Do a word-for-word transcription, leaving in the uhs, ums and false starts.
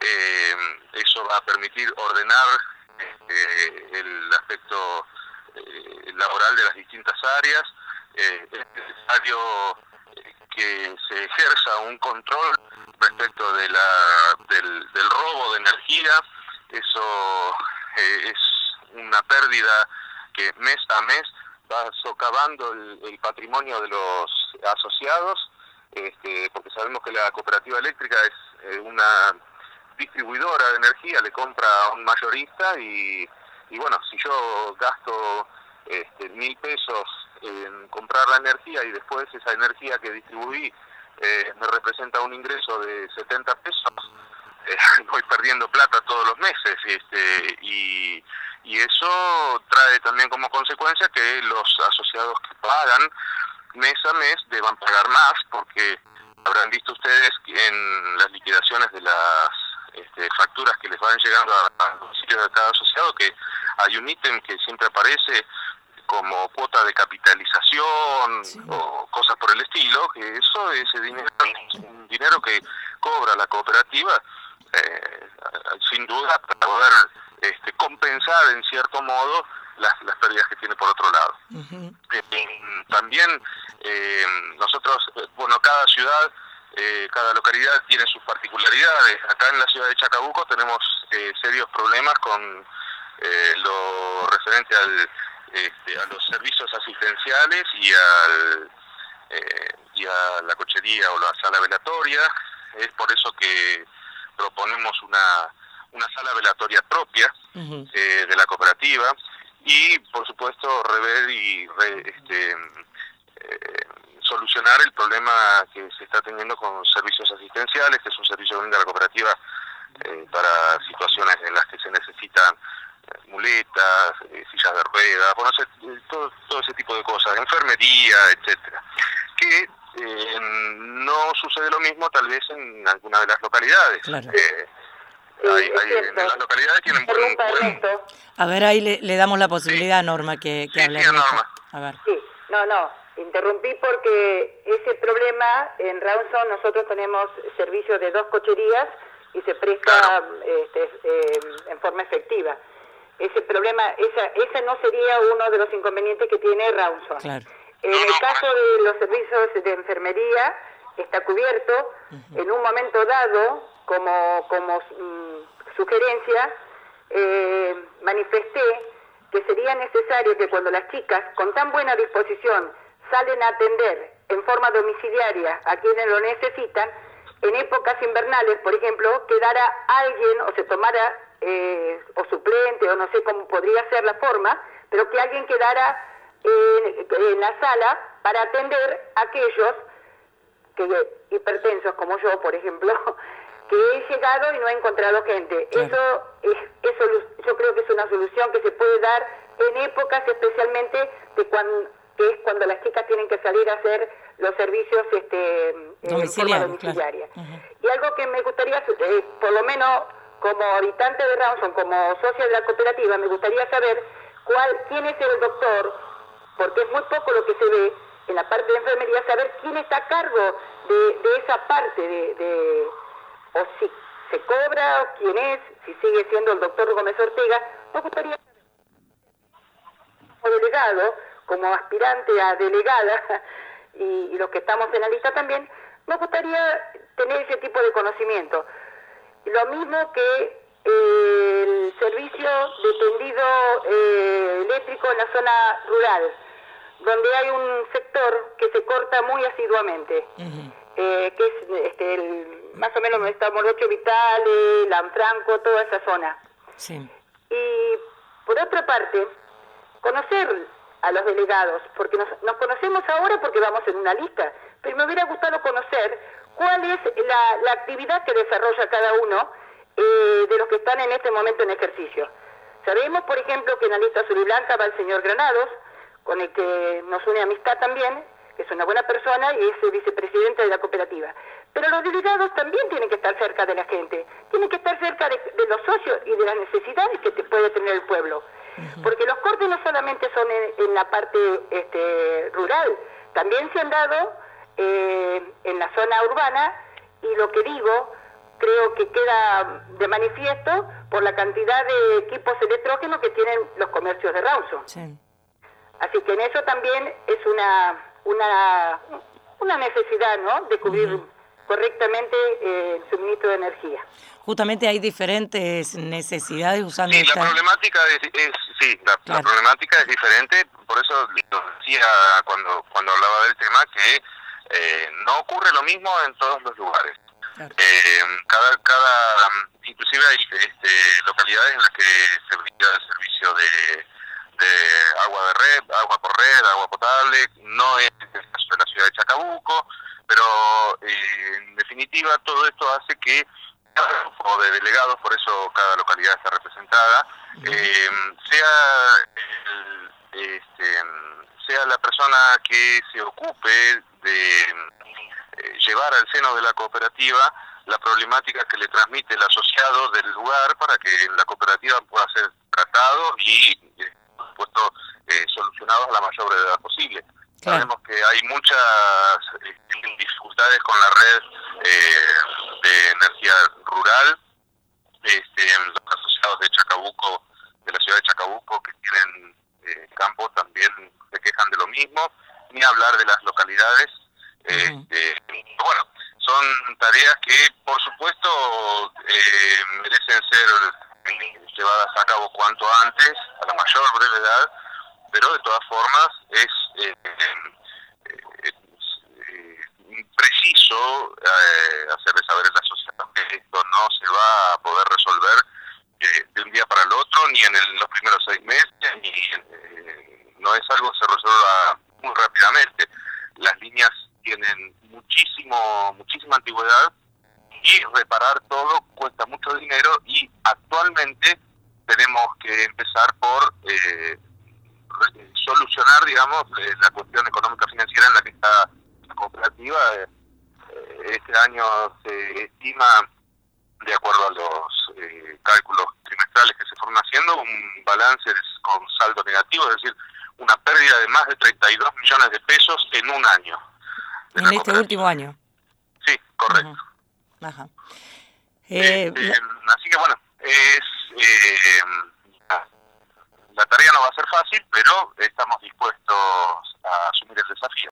Eh, eso va a permitir ordenar eh, el aspecto eh, laboral de las distintas áreas. Eh, es necesario que se ejerza un control respecto de la, del, del robo de energía. Eso eh, es una pérdida que mes a mes va socavando el, el patrimonio de los asociados, este, porque sabemos que la cooperativa eléctrica es eh, una distribuidora de energía, le compra a un mayorista y, y bueno, si yo gasto este, mil pesos en comprar la energía y después esa energía que distribuí eh, me representa un ingreso de setenta pesos, eh, voy perdiendo plata todos los meses, este, y, y eso trae también como consecuencia que los asociados que pagan mes a mes deban pagar más, porque habrán visto ustedes en las liquidaciones de las este, facturas que les van llegando al domicilio de cada asociado que hay un ítem que siempre aparece como cuota de capitalización, sí, o cosas por el estilo, que eso, ese dinero es un dinero que cobra la cooperativa, eh, sin duda, para poder este, compensar en cierto modo las, las pérdidas que tiene por otro lado. Uh-huh. Eh, también eh, nosotros, bueno, cada ciudad, eh, cada localidad tiene sus particularidades. Acá en la ciudad de Chacabuco tenemos eh, serios problemas con eh, lo referente al Este, a los servicios asistenciales y al eh, y a la cochería o la sala velatoria. Es por eso que proponemos una una sala velatoria propia, uh-huh, eh, de la cooperativa, y por supuesto rever y re, este, eh, solucionar el problema que se está teniendo con servicios asistenciales, que es un servicio que brinda la cooperativa eh, para situaciones en las que se necesitan muletas, eh, sillas de ruedas, bueno, todo, todo ese tipo de cosas, enfermería, etcétera, que eh, no sucede lo mismo tal vez en alguna de las localidades. Claro. Eh, sí, hay, hay, en las localidades tienen buen, buen... A ver, ahí le, le damos la posibilidad, sí, a Norma que, que sí, hable. Sí, a Norma. A ver. Sí, no, no, interrumpí porque ese problema en Rawson nosotros tenemos servicio de dos cocherías y se presta, claro, este, eh, en forma efectiva. Ese problema, esa, ese no sería uno de los inconvenientes que tiene Rawson. Claro. En el caso de los servicios de enfermería, está cubierto. Uh-huh. En un momento dado, como, como mm, sugerencia, eh, manifesté que sería necesario que cuando las chicas, con tan buena disposición, salen a atender en forma domiciliaria a quienes lo necesitan, en épocas invernales, por ejemplo, quedara alguien o se tomara Eh, o suplente, o no sé cómo podría ser la forma, pero que alguien quedara en, en la sala para atender a aquellos que hipertensos como yo, por ejemplo, que he llegado y no he encontrado gente. Claro. Eso es, eso yo creo que es una solución que se puede dar en épocas especialmente de cuando, que es cuando las chicas tienen que salir a hacer los servicios este, en forma domiciliaria. Claro. Uh-huh. Y algo que me gustaría, eh, por lo menos como habitante de Rawson, como socia de la cooperativa, me gustaría saber cuál, quién es el doctor, porque es muy poco lo que se ve en la parte de enfermería, saber quién está a cargo de, de esa parte, de, de o si se cobra, o quién es, si sigue siendo el doctor Gómez Ortega. Me gustaría saber, como delegado, como aspirante a delegada, y, y los que estamos en la lista también, me gustaría tener ese tipo de conocimiento. Lo mismo que eh, el servicio de tendido eh, eléctrico en la zona rural, donde hay un sector que se corta muy asiduamente, uh-huh, eh, que es este, el, más o menos donde está Morocho Vitale, Lanfranco, toda esa zona. Sí. Y por otra parte, conocer a los delegados, porque nos, nos conocemos ahora porque vamos en una lista, pero me hubiera gustado conocer cuál es la, la actividad que desarrolla cada uno eh, de los que están en este momento en ejercicio. Sabemos, por ejemplo, que en la lista azul y blanca va el señor Granados, con el que nos une amistad también, que es una buena persona y es el vicepresidente de la cooperativa. Pero los delegados también tienen que estar cerca de la gente, tienen que estar cerca de, de los socios y de las necesidades que te puede tener el pueblo. Uh-huh. Porque los cortes no solamente son en, en la parte este, rural, también se han dado eh, en la zona urbana, y lo que digo, creo que queda de manifiesto por la cantidad de equipos electrógenos que tienen los comercios de Rawson. Sí. Así que en eso también es una una una necesidad, ¿no?, de cubrir uh-huh. correctamente eh, el suministro de energía. Justamente hay diferentes necesidades usando sí, esta... la problemática es, es sí, la, claro. la problemática es diferente, por eso lo decía cuando cuando hablaba del tema que eh, no ocurre lo mismo en todos los lugares. Claro. Eh, cada cada inclusive hay este, localidades en las que se brinda el servicio de de agua de red, agua por red, agua potable, no es el caso de la ciudad de Chacabuco, pero eh, en definitiva todo esto hace que cada grupo de delegados, por eso cada localidad está representada, eh, sea el, este, sea la persona que se ocupe de eh, llevar al seno de la cooperativa la problemática que le transmite el asociado del lugar para que la cooperativa pueda ser tratado y eh, por supuesto eh, solucionados a la mayor brevedad posible. Claro. Sabemos que hay muchas eh, dificultades con la red eh, de energía rural. Este, los asociados de Chacabuco, de la ciudad de Chacabuco, que tienen eh, campos, también se quejan de lo mismo, ni hablar de las localidades. Uh-huh. Este, bueno, son tareas que, por supuesto, eh, merecen ser llevadas a cabo cuanto antes, a la mayor brevedad, pero de todas formas es eh, eh, eh, preciso eh, hacerle saber a la sociedad que esto no se va a poder resolver eh, de un día para el otro, ni en el, los primeros seis meses, ni eh, no es algo que se resuelva muy rápidamente. Las líneas tienen muchísimo, muchísima antigüedad y reparar todo cuesta mucho dinero y actualmente tenemos que empezar por eh, solucionar, digamos, eh, la cuestión económica financiera en la que está la cooperativa. Eh, este año se estima, de acuerdo a los eh, cálculos trimestrales que se fueron haciendo, un balance con saldo negativo, es decir, una pérdida de más de treinta y dos millones de pesos en un año. En este último año. Sí, correcto. Uh-huh. Ajá. Eh, eh, así que bueno, es eh, la tarea no va a ser fácil, pero estamos dispuestos a asumir el desafío.